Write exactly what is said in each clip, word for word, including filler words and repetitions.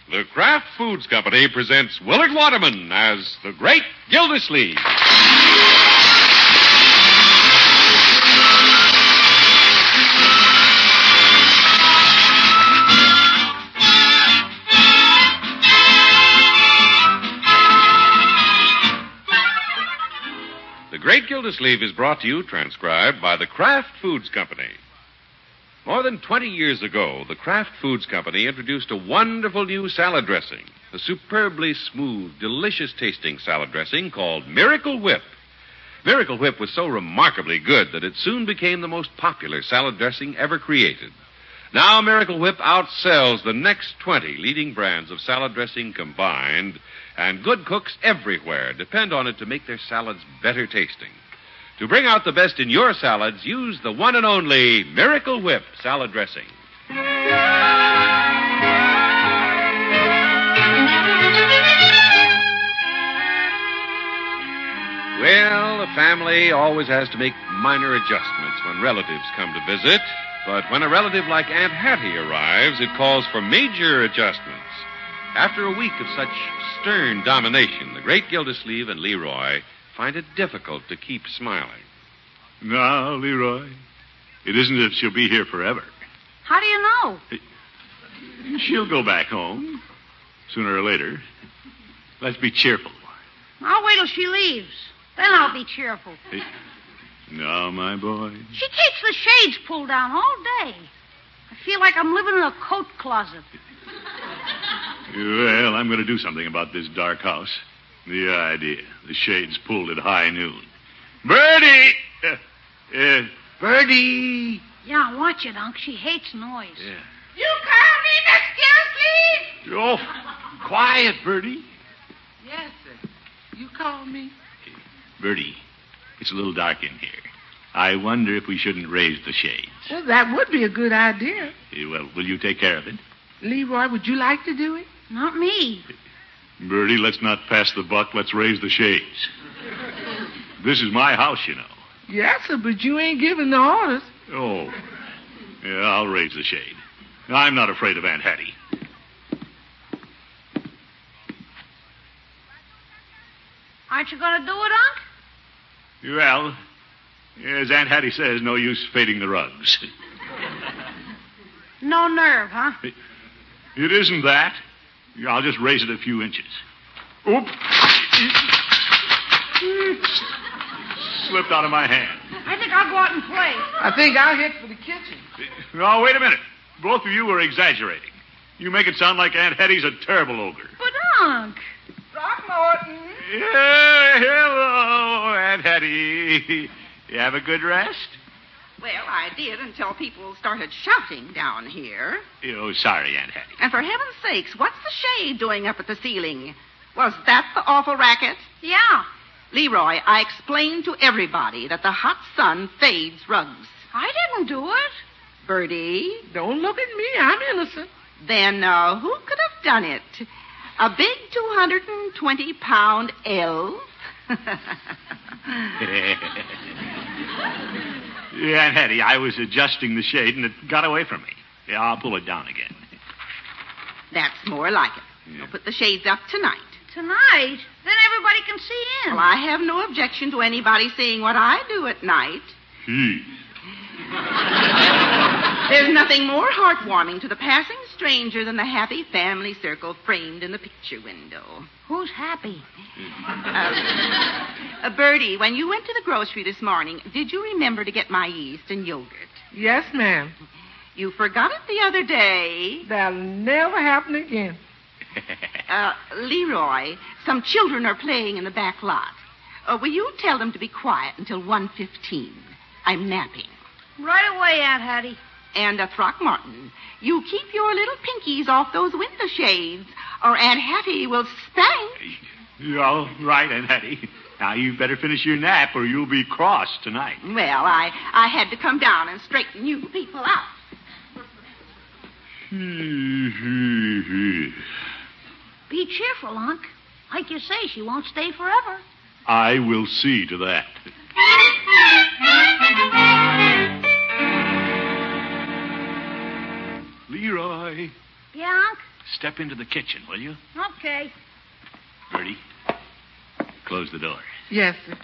The Kraft Foods Company presents Willard Waterman as the Great Gildersleeve. The Great Gildersleeve is brought to you, transcribed by the Kraft Foods Company. More than twenty years ago, the Kraft Foods Company introduced a wonderful new salad dressing, a superbly smooth, delicious-tasting salad dressing called Miracle Whip. Miracle Whip was so remarkably good that it soon became the most popular salad dressing ever created. Now Miracle Whip outsells the next twenty leading brands of salad dressing combined, and good cooks everywhere depend on it to make their salads better tasting. To bring out the best in your salads, use the one and only Miracle Whip salad dressing. Well, a family always has to make minor adjustments when relatives come to visit. But when a relative like Aunt Hattie arrives, it calls for major adjustments. After a week of such stern domination, the Great Gildersleeve and Leroy find it difficult to keep smiling. No, Leroy, it isn't that she'll be here forever. How do you know? She'll go back home, sooner or later. Let's be cheerful. I'll wait till she leaves. Then I'll be cheerful. Hey, no, my boy. She keeps the shades pulled down all day. I feel like I'm living in a coat closet. Well, I'm going to do something about this dark house. The idea. The shades pulled at high noon. Birdie! Uh, uh, Birdie! Yeah, watch it, Unc. She hates noise. Yeah. You call me, Miss Gildersleeve? Oh, quiet, Birdie. Yes, sir. You call me? Birdie, it's a little dark in here. I wonder if we shouldn't raise the shades. Well, that would be a good idea. Uh, well, will you take care of it? Leroy, would you like to do it? Not me. Birdie, let's not pass the buck. Let's raise the shades. This is my house, you know. Yes, sir, but you ain't giving the orders. Oh. Yeah, I'll raise the shade. I'm not afraid of Aunt Hattie. Aren't you going to do it, Unc? Well, as Aunt Hattie says, no use fading the rugs. No nerve, huh? It isn't that. I'll just raise it a few inches. Oop. Slipped out of my hand. I think I'll go out and play. I think I'll head for the kitchen. Oh, wait a minute. Both of you are exaggerating. You make it sound like Aunt Hattie's a terrible ogre. But, Unc. Throckmorton. Yeah, hello, Aunt Hattie. You have a good rest? Well, I did until people started shouting down here. Oh, sorry, Aunt Hattie. And for heaven's sakes, what's the shade doing up at the ceiling? Was that the awful racket? Yeah. Leroy, I explained to everybody that the hot sun fades rugs. I didn't do it. Birdie? Don't look at me. I'm innocent. Then uh, who could have done it? A big two hundred twenty pound elf? Yeah, Aunt Hattie, I was adjusting the shade and it got away from me. Yeah, I'll pull it down again. That's more like it. Yeah. I'll put the shades up tonight. Tonight? Then everybody can see in. Well, I have no objection to anybody seeing what I do at night. Hmm. There's nothing more heartwarming to the passing stranger than the happy family circle framed in the picture window. Who's happy? Uh, uh, Birdie, when you went to the grocery this morning, did you remember to get my yeast and yogurt? Yes, ma'am. You forgot it the other day. That'll never happen again. Uh, Leroy, some children are playing in the back lot. Uh, will you tell them to be quiet until one fifteen? I'm napping. Right away, Aunt Hattie. And uh, Throckmorton, you keep your little pinkies off those window shades, or Aunt Hattie will spank. You're all right, Aunt Hattie. Now, you better finish your nap or you'll be cross tonight. Well, I, I had to come down and straighten you people out. Be cheerful, Unc. Like you say, she won't stay forever. I will see to that. Leroy. Yeah, Unc? step into the kitchen, will you? Okay. Bertie, close the door. Yes, sir.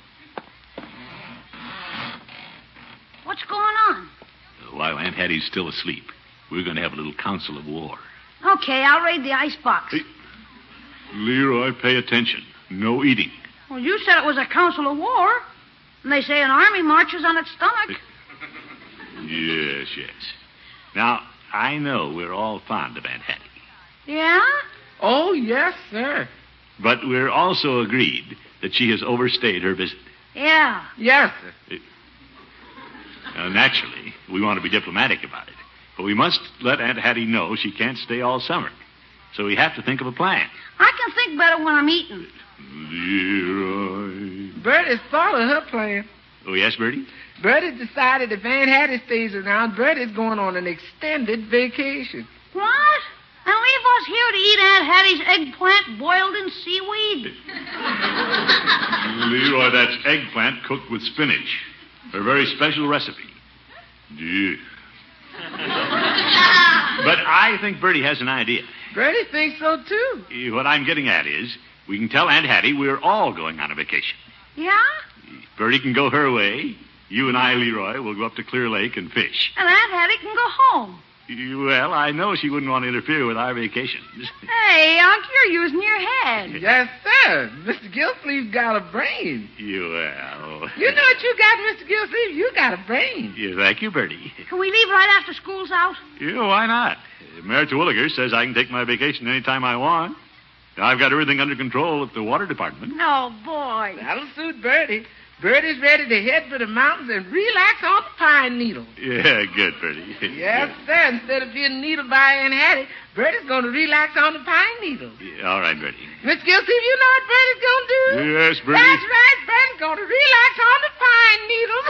What's going on? While Aunt Hattie's still asleep, we're going to have a little council of war. Okay, I'll raid the icebox. Hey, Leroy, pay attention. No eating. Well, you said it was a council of war. And they say an army marches on its stomach. Yes, yes. Now, I know we're all fond of Aunt Hattie. Yeah? Oh, yes, sir. But we're also agreed that she has overstayed her visit. Yeah. Yes, sir. Now, naturally, we want to be diplomatic about it. But we must let Aunt Hattie know she can't stay all summer. So we have to think of a plan. I can think better when I'm eating. Leroy. Bertie's thought of her plan. Oh, yes, Bertie? Bertie decided if Aunt Hattie stays around, Bertie's going on an extended vacation. What? And leave us here to eat Aunt Hattie's eggplant boiled in seaweed? Leroy, that's eggplant cooked with spinach. Her very special recipe. Yeah. But I think Bertie has an idea. Bertie thinks so, too. What I'm getting at is, we can tell Aunt Hattie we're all going on a vacation. Yeah? Bertie can go her way. You and I, Leroy, will go up to Clear Lake and fish. And Aunt Hattie can go home. Well, I know she wouldn't want to interfere with our vacations. Hey, Unc, you're using your head. Yes, sir. Mister Gillsleeve's got a brain. Well... You know what you got, Mister Gillsleeve? You got a brain. Yeah, thank you, Bertie. Can we leave right after school's out? Yeah, why not? Mayor Terwilliger says I can take my vacation anytime I want. I've got everything under control at the water department. No, boy. That'll suit Bertie. Bertie's ready to head for the mountains and relax on the pine needle. Yeah, good, Bertie. Yes, sir. Instead of being needled by Aunt Hattie, Bertie's going to relax on the pine needle. Yeah, all right, Bertie. Mister Gillsleeve, you know what Bertie's going to do? Yes, Bertie. That's right. Bertie's going to relax on the pine needles.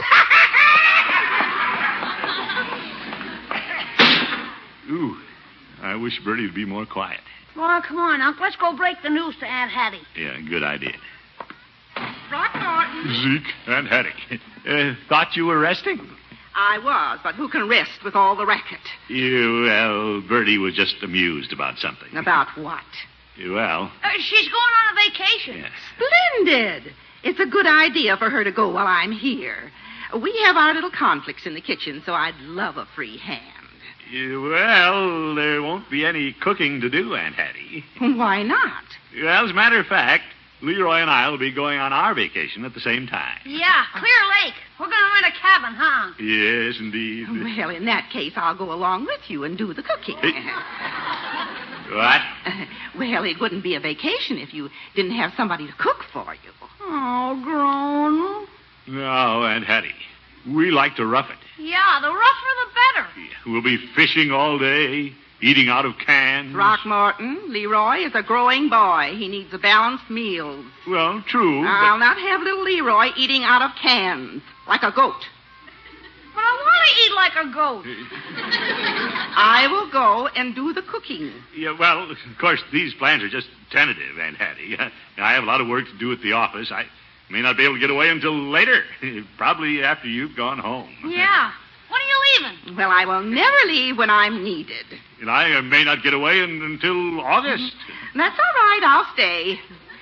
Ooh, I wish Bertie would be more quiet. Well, come on, Unc. Let's go break the news to Aunt Hattie. Yeah, good idea. Throckmorton. Zeke, Aunt Hattie. Uh, thought you were resting? I was, but who can rest with all the racket? You, well, Bertie was just amused about something. About what? Well, Uh, she's going on a vacation. yes. Splendid. It's a good idea for her to go while I'm here. We have our little conflicts in the kitchen, so I'd love a free hand. Yeah, well, there won't be any cooking to do, Aunt Hattie. Why not? Well, as a matter of fact, Leroy and I will be going on our vacation at the same time. Yeah, Clear Lake. We're going to rent a cabin, huh? Yes, indeed. Well, in that case, I'll go along with you and do the cooking. What? Well, it wouldn't be a vacation if you didn't have somebody to cook for you. Oh, grown. No, Aunt Hattie. We like to rough it. Yeah, the rougher the better. We'll be fishing all day, eating out of cans. Throckmorton, Leroy is a growing boy. He needs a balanced meal. Well, true. I'll not have little Leroy eating out of cans, like a goat. But I want to eat like a goat. I will go and do the cooking. But, yeah, well, of course, these plans are just tentative, Aunt Hattie. I have a lot of work to do at the office. I may not be able to get away until later, probably after you've gone home. Yeah. When are you leaving? Well, I will never leave when I'm needed. And I uh, may not get away in, until August. That's all right. I'll stay.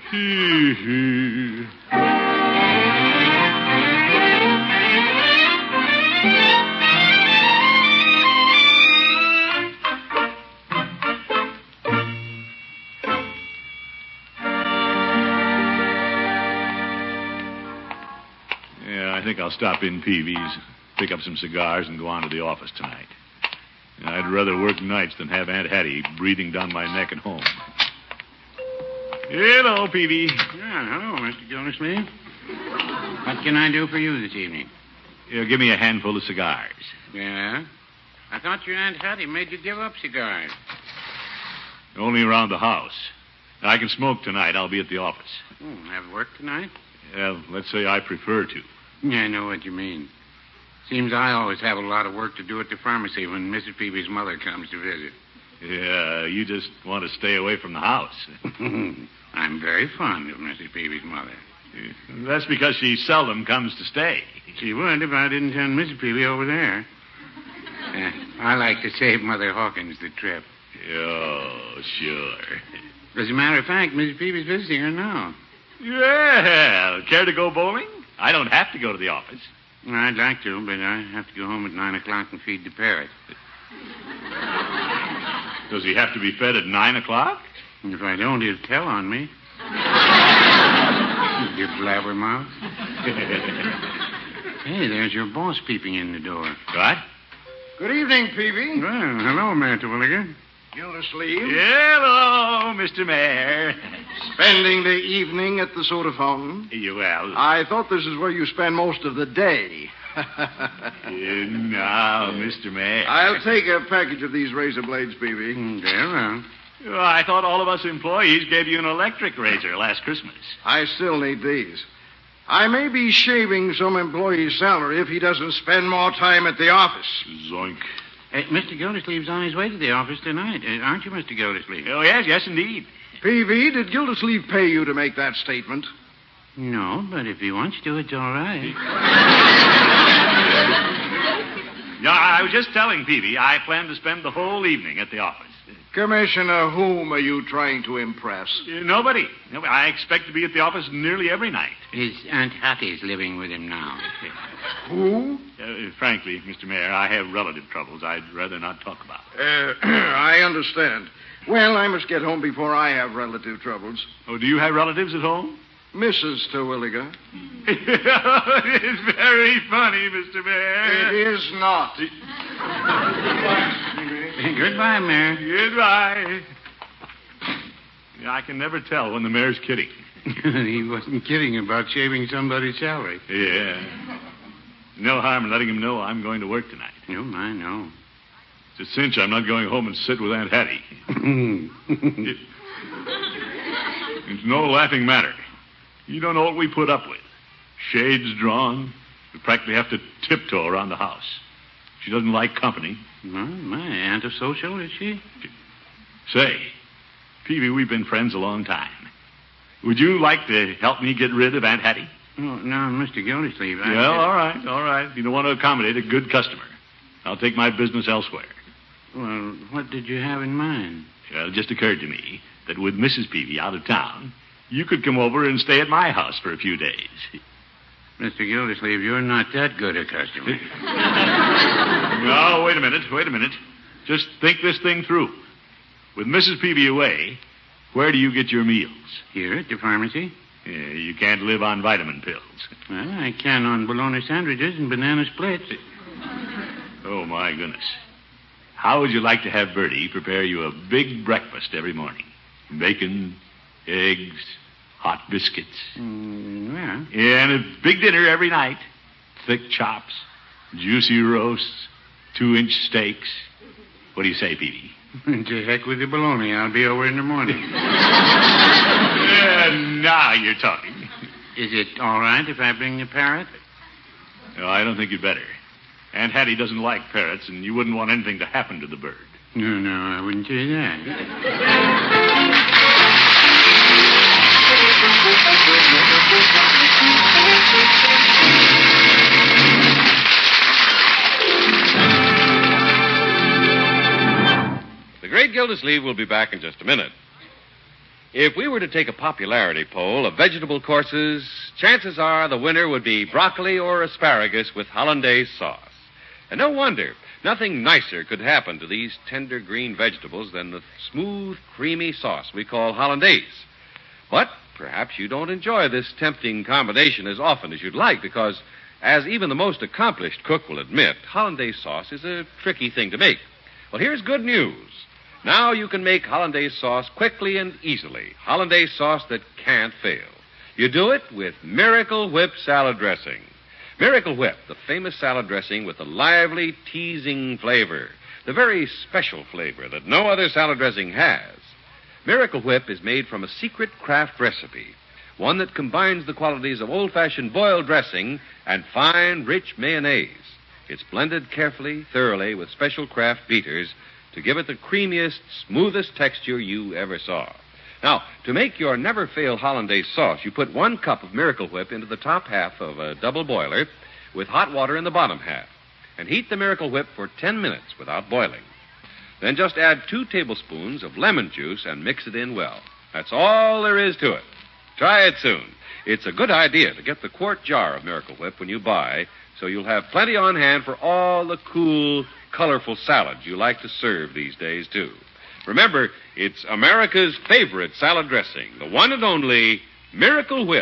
Yeah, I think I'll stop in Peavy's, pick up some cigars, and go on to the office tonight. I'd rather work nights than have Aunt Hattie breathing down my neck at home. Hello, Peavy. Yeah, hello, Mister Gildersleeve. What can I do for you this evening? Yeah, give me a handful of cigars. Yeah? I thought your Aunt Hattie made you give up cigars. Only around the house. I can smoke tonight. I'll be at the office. Oh, have work tonight? Well, let's say I prefer to. Yeah, I know what you mean. Seems I always have a lot of work to do at the pharmacy when Missus Peavy's mother comes to visit. Yeah, you just want to stay away from the house. I'm very fond of Missus Peavy's mother. That's because she seldom comes to stay. She would if I didn't send Missus Peavy over there. Uh, I like to save Mother Hawkins the trip. Oh, sure. As a matter of fact, Missus Peavy's visiting her now. Well, care to go bowling? I don't have to go to the office. Well, I'd like to, but I have to go home at nine o'clock and feed the parrot. Does he have to be fed at nine o'clock? And if I don't, he'll tell on me. You blabbermouth. Hey, there's your boss peeping in the door. What? Good evening, Peavy. Well, hello, Mayor Terwilliger. Gildersleeve. Hello, Mister Mayor. Spending the evening at the soda fountain. You well. I thought this is where you spend most of the day. Uh, now, Mister Mayor. I'll take a package of these razor blades, Peavy. Mm, Very well. Well, I thought all of us employees gave you an electric razor last Christmas. I still need these. I may be shaving some employee's salary if he doesn't spend more time at the office. Zoink. Hey, Mister Gildersleeve's on his way to the office tonight, uh, aren't you, Mister Gildersleeve? Oh, yes, yes, indeed. Peavy, did Gildersleeve pay you to make that statement? No, but if he wants to, it's all right. Yeah, I was just telling Peavy I plan to spend the whole evening at the office. Commissioner, whom are you trying to impress? Uh, nobody. Nobody. I expect to be at the office nearly every night. His Aunt Hattie's living with him now. Who? Uh, frankly, Mister Mayor, I have relative troubles I'd rather not talk about. Uh, I understand. Well, I must get home before I have relative troubles. Oh, do you have relatives at home? Missus Terwilliger. It's very funny, Mister Mayor. It is not. Goodbye, Mayor. Goodbye. Yeah, I can never tell when the mayor's kidding. He wasn't kidding about shaving somebody's salary. Yeah. No harm in letting him know I'm going to work tonight. No, I know. It's a cinch I'm not going home and sit with Aunt Hattie. it, it's no laughing matter. You don't know what we put up with. Shades drawn. We practically have to tiptoe around the house. She doesn't like company. Well, my aunt a social, is she? Say, Peavy, we've been friends a long time. Would you like to help me get rid of Aunt Hattie? Oh, no, Mister Gildersleeve. I... Well, all right, all right. You don't want to accommodate a good customer. I'll take my business elsewhere. Well, what did you have in mind? Well, it just occurred to me that with Missus Peavy out of town, you could come over and stay at my house for a few days. Mister Gildersleeve, you're not that good a customer. No, wait a minute, wait a minute. Just think this thing through. With Missus Peavy away, where do you get your meals? Here at the pharmacy. Yeah, you can't live on vitamin pills. Well, I can on bologna sandwiches and banana splits. Oh, my goodness. How would you like to have Bertie prepare you a big breakfast every morning? Bacon, eggs, hot biscuits. Mm, yeah. Yeah, and a big dinner every night. Thick chops, juicy roasts, two-inch steaks. What do you say, Peavy? To heck with the bologna. I'll be over in the morning. Yeah, now you're talking. Is it all right if I bring the parrot? No, I don't think you'd better. Aunt Hattie doesn't like parrots, and you wouldn't want anything to happen to the bird. No, no, I wouldn't say that. The great Gildersleeve will be back in just a minute. If we were to take a popularity poll of vegetable courses, chances are the winner would be broccoli or asparagus with hollandaise sauce. And no wonder. Nothing nicer could happen to these tender green vegetables than the smooth, creamy sauce we call hollandaise. But perhaps you don't enjoy this tempting combination as often as you'd like because, as even the most accomplished cook will admit, hollandaise sauce is a tricky thing to make. Well, here's good news. Now you can make hollandaise sauce quickly and easily. Hollandaise sauce that can't fail. You do it with Miracle Whip salad dressing. Miracle Whip, the famous salad dressing with the lively, teasing flavor. The very special flavor that no other salad dressing has. Miracle Whip is made from a secret craft recipe. One that combines the qualities of old-fashioned boiled dressing and fine, rich mayonnaise. It's blended carefully, thoroughly with special craft beaters to give it the creamiest, smoothest texture you ever saw. Now, to make your never-fail hollandaise sauce, you put one cup of Miracle Whip into the top half of a double boiler with hot water in the bottom half, and heat the Miracle Whip for ten minutes without boiling. Then just add two tablespoons of lemon juice and mix it in well. That's all there is to it. Try it soon. It's a good idea to get the quart jar of Miracle Whip when you buy, so you'll have plenty on hand for all the cool, colorful salads you like to serve these days, too. Remember, it's America's favorite salad dressing, the one and only Miracle Whip.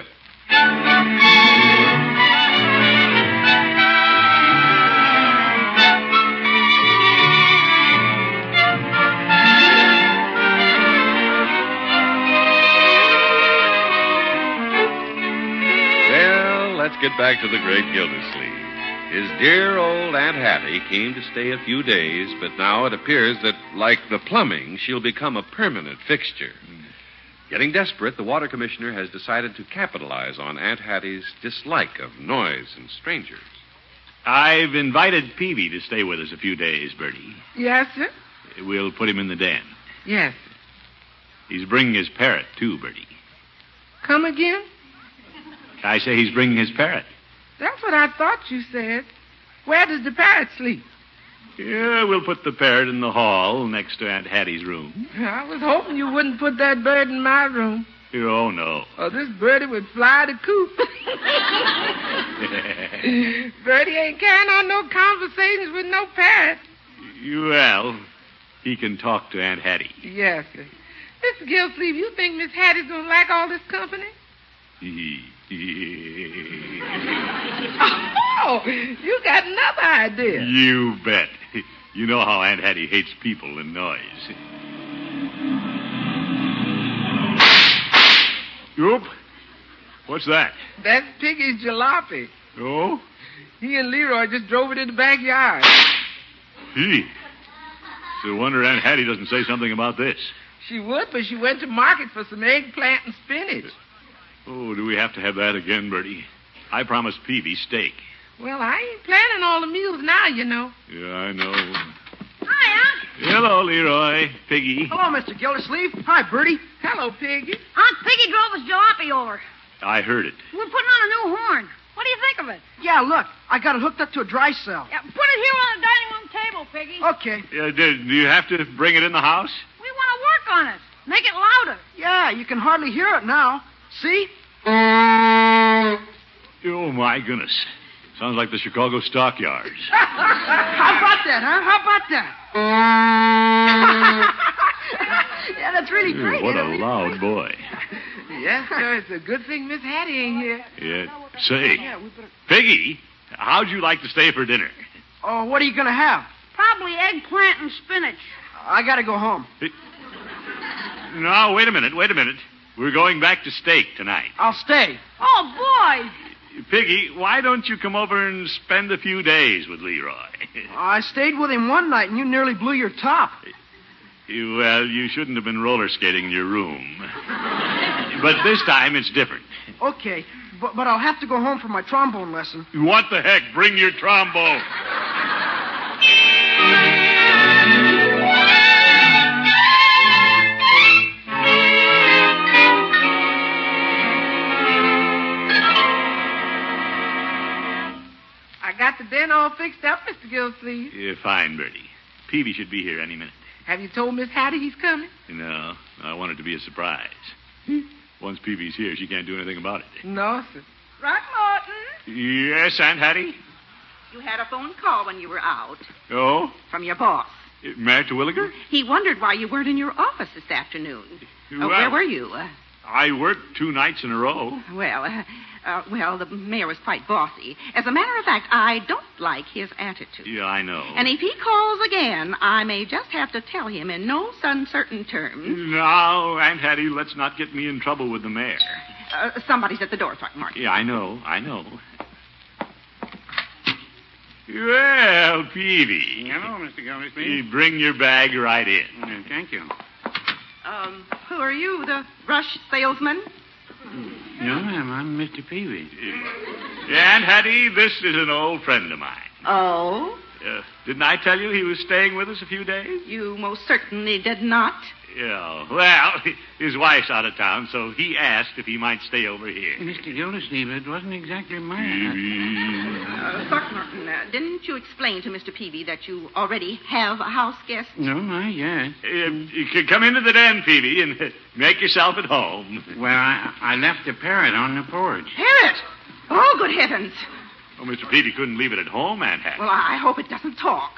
Let's get back to the great Gildersleeve. His dear old Aunt Hattie came to stay a few days, but now it appears that, like the plumbing, she'll become a permanent fixture. Mm. Getting desperate, the water commissioner has decided to capitalize on Aunt Hattie's dislike of noise and strangers. I've invited Peavy to stay with us a few days, Bertie. Yes, sir? We'll put him in the den. Yes, sir. He's bringing his parrot, too, Bertie. Come again? I say he's bringing his parrot. That's what I thought you said. Where does the parrot sleep? Yeah, we'll put the parrot in the hall next to Aunt Hattie's room. I was hoping you wouldn't put that bird in my room. Oh, no. Or this birdie would fly the coop. Birdie ain't carrying on no conversations with no parrot. Well, he can talk to Aunt Hattie. Yes, sir. Mister Gilsleeve, you think Miss Hattie's going to like all this company? Oh, you got another idea. You bet. You know how Aunt Hattie hates people and noise. Oop. What's that? That's Piggy's jalopy. Oh? He and Leroy just drove it in the backyard. Gee. It's a wonder Aunt Hattie doesn't say something about this. She would, but she went to market for some eggplant and spinach. Oh, do we have to have that again, Bertie? I promised Peavy steak. Well, I ain't planning all the meals now, you know. Yeah, I know. Hi, Aunt. Hello, Leroy. Piggy. Hello, Mister Gildersleeve. Hi, Bertie. Hello, Piggy. Aunt Piggy drove us jalopy over. I heard it. We're putting on a new horn. What do you think of it? Yeah, look. I got it hooked up to a dry cell. Yeah, put it here on the dining room table, Piggy. Okay. Yeah, do, do you have to bring it in the house? We want to work on it. Make it louder. Yeah, you can hardly hear it now. See? Oh, my goodness. Sounds like the Chicago stockyards. How about that, huh? How about that? Yeah, that's really great. What a really loud great. boy. Yes, sir. It's a good thing Miss Hattie ain't here. Yeah. Say, Piggy, how'd you like to stay for dinner? Oh, what are you going to have? Probably eggplant and spinach. I got to go home. No, wait a minute, wait a minute. We're going back to steak tonight. I'll stay. Oh, boy. Piggy, why don't you come over and spend a few days with Leroy? I stayed with him one night, and you nearly blew your top. You, well, you shouldn't have been roller skating in your room. But this time it's different. Okay, but, but I'll have to go home for my trombone lesson. What the heck? Bring your trombone. I got the den all fixed up, Mister Gilsleeve. Yeah, fine, Bertie. Peavy should be here any minute. Have you told Miss Hattie he's coming? No, I want it to be a surprise. Once Peavy's here, she can't do anything about it. No, sir. Throckmorton, Yes, Aunt Hattie? you had a phone call when you were out Oh? from your boss. Married to Williger? He wondered why you weren't in your office this afternoon. Uh, Well- where were you? Uh, I worked two nights in a row. well, uh, uh, well, the mayor was quite bossy. As a matter of fact, I don't like his attitude. Yeah, I know. And if he calls again, I may just have to tell him in no uncertain terms. Now, Aunt Hattie, let's not get me in trouble with the mayor. Uh, somebody's at the door, Throckmorton. Yeah, I know, I know. Well, Peavy. Hello, Mister You Gildersleeve. bring your bag right in. Uh, thank you. Um, who are you, the rush salesman? No, ma'am, I'm Mister Peavy. Yeah, Aunt Hattie, this is an old friend of mine. Oh? Uh, didn't I tell you he was staying with us a few days? You most certainly did not. Yeah, well, his wife's out of town, so he asked if he might stay over here. Mister Gildersleeve, it wasn't exactly my... Uh, Throckmorton, uh, didn't you explain to Mister Peavy that you already have a house guest? No, not yet. Uh, you can come into the den, Peavy, and uh, make yourself at home. Well, I, I left the parrot on the porch. Parrot! Oh, good heavens. Oh, Mister Peavy couldn't leave it at home, Aunt Hattie. Well, I hope it doesn't talk.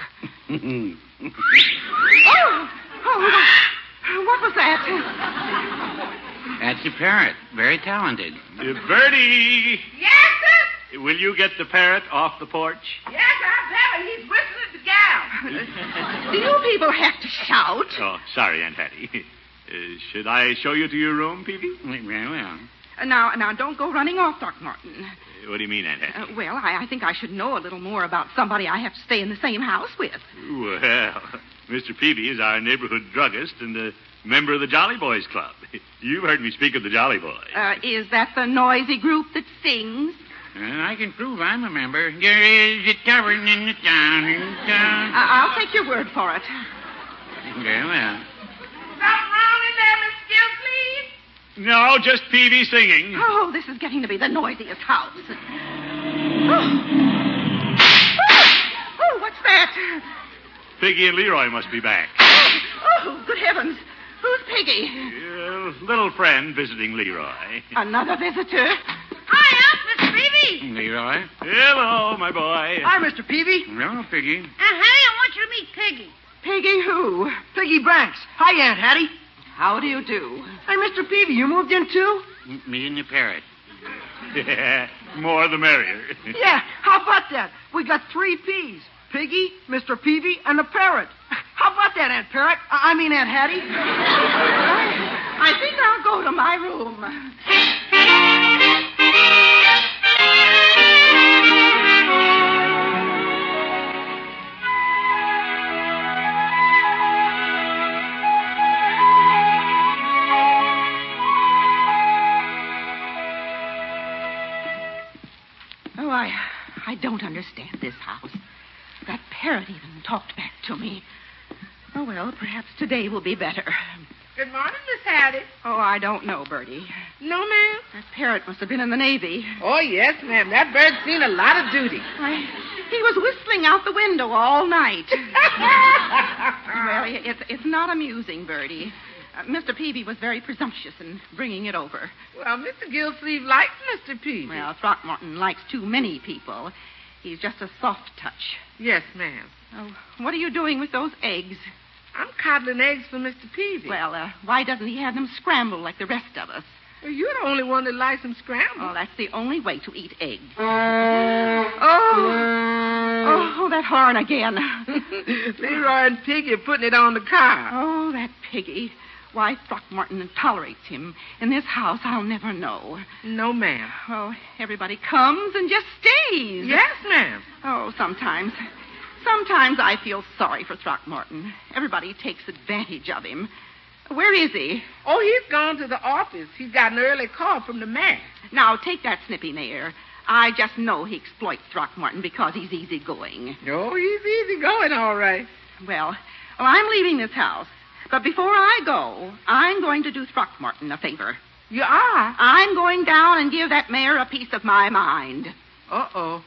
oh, oh, what was that? That's the parrot. Very talented. Uh, Bertie! Yes, sir? Will you get the parrot off the porch? Yes, I'll tell him. He's whistling at the gal. Do you people have to shout? Oh, sorry, Aunt Hattie. Uh, should I show you to your room, Peavy? Very well. Uh, now, now, don't go running off, Throckmorton. Uh, what do you mean, Aunt Hattie? Uh, well, I, I think I should know a little more about somebody I have to stay in the same house with. Well, Mister Peavy is our neighborhood druggist and a member of the Jolly Boys Club. You've heard me speak of the Jolly Boys. Uh, is that the noisy group that sings? Well, I can prove I'm a member. There is a tavern in the town. In the town. Uh, I'll take your word for it. Very well. Something wrong in there, Miss Gilsleeve? No, just Peavy singing. Oh, this is getting to be the noisiest house. Oh, oh, oh what's that? Piggy and Leroy must be back. Oh, good heavens. Who's Piggy? Uh, little friend visiting Leroy. Another visitor? Hiya, Miss Peavy. Leroy. Hello, my boy. Hi, Mister Peavy. Hello, Piggy. Uh, hey, I want you to meet Piggy. Piggy who? Piggy Branks. Hi, Aunt Hattie. How do you do? Hey, Mister Peavy, you moved in too? M- Me and the parrot. More the merrier. Yeah, how about that? We got three P's. Piggy, Mister Peavy, and the parrot. How about that, Aunt Parrot? I I mean, Aunt Hattie. I think I'll go to my room. Oh, I, I don't understand this house. That parrot even talked back to me. Oh, well, perhaps today will be better. Good morning, Miss Hattie. Oh, I don't know, Bertie. No, ma'am? That parrot must have been in the Navy. Oh, yes, ma'am. That bird's seen a lot of duty. I, he was whistling out the window all night. Well, it's, it's not amusing, Bertie. Uh, Mister Peavy was very presumptuous in bringing it over. Well, Mister Gilsleeve likes Mister Peavy. Well, Throckmorton likes too many people. He's just a soft touch. Yes, ma'am. Oh, what are you doing with those eggs? I'm coddling eggs for Mister Peavy. Well, uh, why doesn't he have them scrambled like the rest of us? Well, you're the only one that likes them scrambled. Oh, that's the only way to eat eggs. Oh, oh, that horn again. Leroy and Piggy are putting it on the car. Oh, that Piggy. Why Throckmorton tolerates him in this house, I'll never know. No, ma'am. Oh, everybody comes and just stays. Yes, ma'am. Oh, sometimes. Sometimes I feel sorry for Throckmorton. Everybody takes advantage of him. Where is he? Oh, he's gone to the office. He's got an early call from the mayor. Now, take that snippy mayor. I just know he exploits Throckmorton because he's easygoing. Oh, he's easy going, all right. Well, well, I'm leaving this house. But before I go, I'm going to do Throckmorton a favor. You are? I'm going down and give that mayor a piece of my mind. Uh-oh.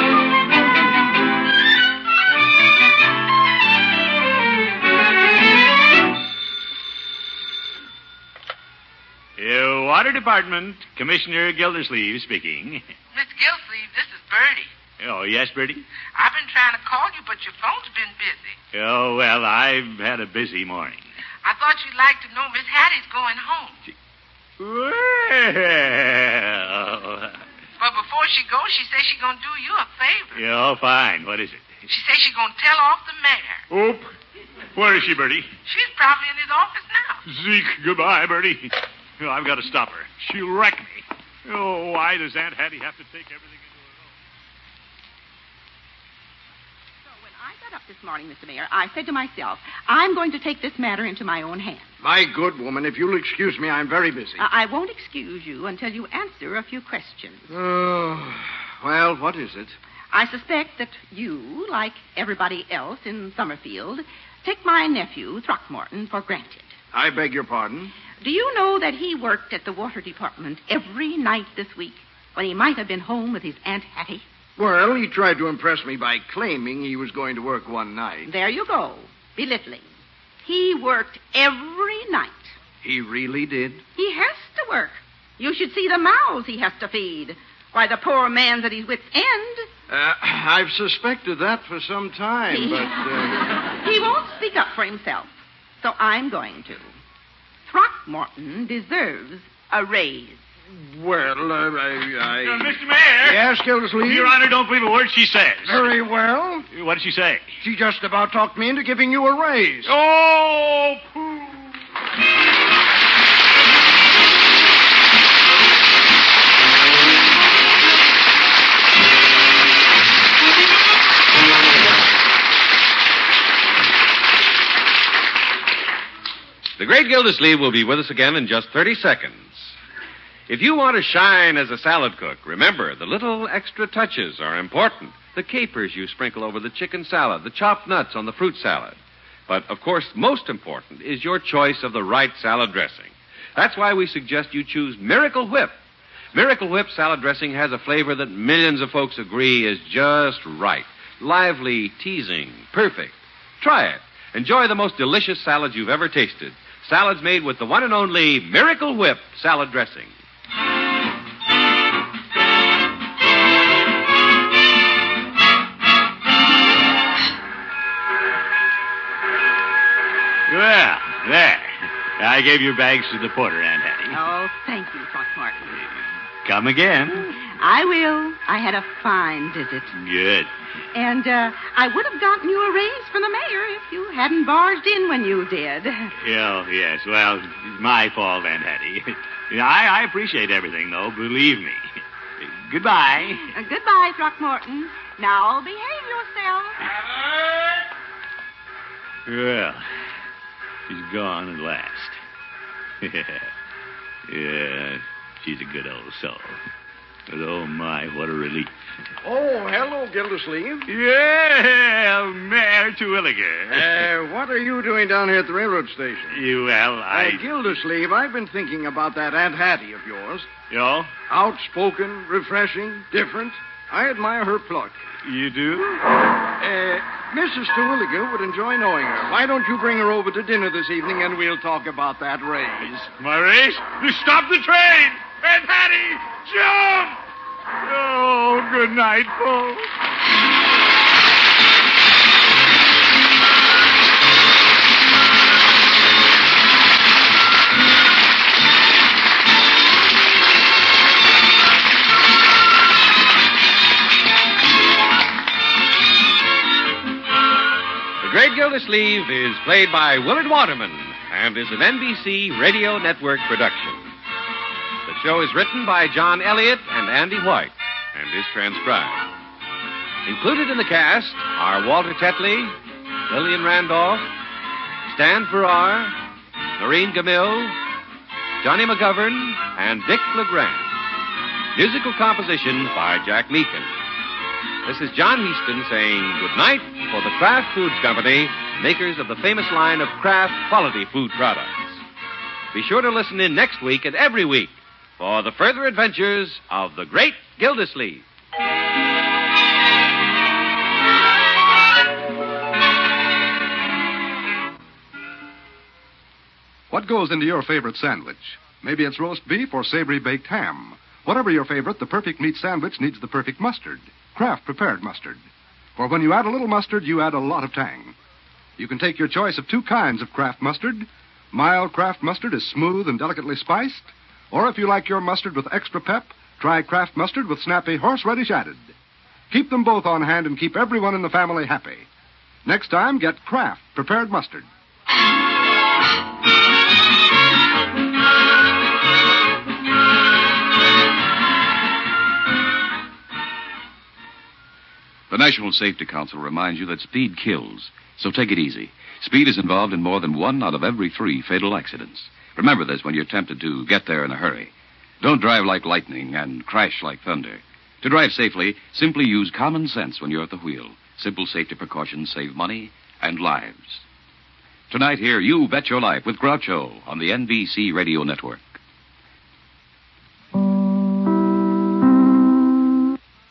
Uh, Water Department, Commissioner Gildersleeve speaking. Miss Gilsleeve, this is Bertie. Oh, yes, Bertie? I've been trying to call you, but your phone's been busy. Oh, well, I've had a busy morning. I thought you'd like to know Miss Hattie's going home. Well... But before she goes, she says she's going to do you a favor. Oh, fine. What is it? She says she's going to tell off the mayor. Oop. Where is she, Bertie? She's probably in his office now. Zeke, goodbye, Bertie. Oh, I've got to stop her. She'll wreck me. Oh, why does Aunt Hattie have to take everything into her own? So when I got up this morning, Mister Mayor, I said to myself, I'm going to take this matter into my own hands. My good woman, if you'll excuse me, I'm very busy. I, I won't excuse you until you answer a few questions. Oh, well, what is it? I suspect that you, like everybody else in Summerfield, take my nephew, Throckmorton, for granted. I beg your pardon? Do you know that he worked at the water department every night this week when he might have been home with his Aunt Hattie? Well, he tried to impress me by claiming he was going to work one night. There you go, belittling. He worked every night. He really did? He has to work. You should see the mouths he has to feed. Why, the poor man's at his wit's end. Uh, I've suspected that for some time, he, but... Uh... He won't speak up for himself, so I'm going to. Throckmorton deserves a raise. Well, uh, I... I... Uh, Mister Mayor! Yes, Gildersleeve? Your Honor, don't believe a word she says. Very well. What did she say? She just about talked me into giving you a raise. Oh, pooh! The great Gildersleeve will be with us again in just thirty seconds. If you want to shine as a salad cook, remember, the little extra touches are important. The capers you sprinkle over the chicken salad, the chopped nuts on the fruit salad. But, of course, most important is your choice of the right salad dressing. That's why we suggest you choose Miracle Whip. Miracle Whip salad dressing has a flavor that millions of folks agree is just right. Lively, teasing, perfect. Try it. Enjoy the most delicious salads you've ever tasted. Salads made with the one and only Miracle Whip salad dressing. Well, there. I gave your bags to the porter, Aunt Hattie. Oh, thank you, Throckmorton. Come again. I will. I had a fine visit. Good. And uh, I would have gotten you a raise from the mayor if you hadn't barged in when you did. Oh, yes. Well, it's my fault, Aunt Hattie. I, I appreciate everything, though, believe me. Goodbye. Uh, goodbye, Throckmorton. Now behave yourself. Well, she's gone at last. Yeah, she's a good old soul. But oh, my, what a relief. Oh, hello, Gildersleeve. Yeah, Mayor Terwilliger. Uh, what are you doing down here at the railroad station? You, well, I... Uh, Gildersleeve, I've been thinking about that Aunt Hattie of yours. You? Outspoken, refreshing, different. I admire her pluck. You do? Uh, Missus Terwilliger would enjoy knowing her. Why don't you bring her over to dinner this evening and we'll talk about that raise? My raise? You stop the train! Aunt Hattie, jump! Oh, good night, folks. The Great Gildersleeve is played by Willard Waterman and is an N B C Radio Network production. The show is written by John Elliott and Andy White and is transcribed. Included in the cast are Walter Tetley, Lillian Randolph, Stan Farrar, Noreen Gamil, Johnny McGovern, and Dick LeGrand. Musical composition by Jack Meakin. This is John Heaston saying good night for the Kraft Foods Company, makers of the famous line of Kraft quality food products. Be sure to listen in next week and every week for the further adventures of the Great Gildersleeve. What goes into your favorite sandwich? Maybe it's roast beef or savory baked ham. Whatever your favorite, the perfect meat sandwich needs the perfect mustard. Kraft prepared mustard. For when you add a little mustard, you add a lot of tang. You can take your choice of two kinds of Kraft mustard. Mild Kraft mustard is smooth and delicately spiced. Or if you like your mustard with extra pep, try Kraft mustard with snappy horseradish added. Keep them both on hand and keep everyone in the family happy. Next time, get Kraft prepared mustard. The National Safety Council reminds you that speed kills, so take it easy. Speed is involved in more than one out of every three fatal accidents. Remember this when you're tempted to get there in a hurry. Don't drive like lightning and crash like thunder. To drive safely, simply use common sense when you're at the wheel. Simple safety precautions save money and lives. Tonight, hear You Bet Your Life with Groucho on the N B C Radio Network.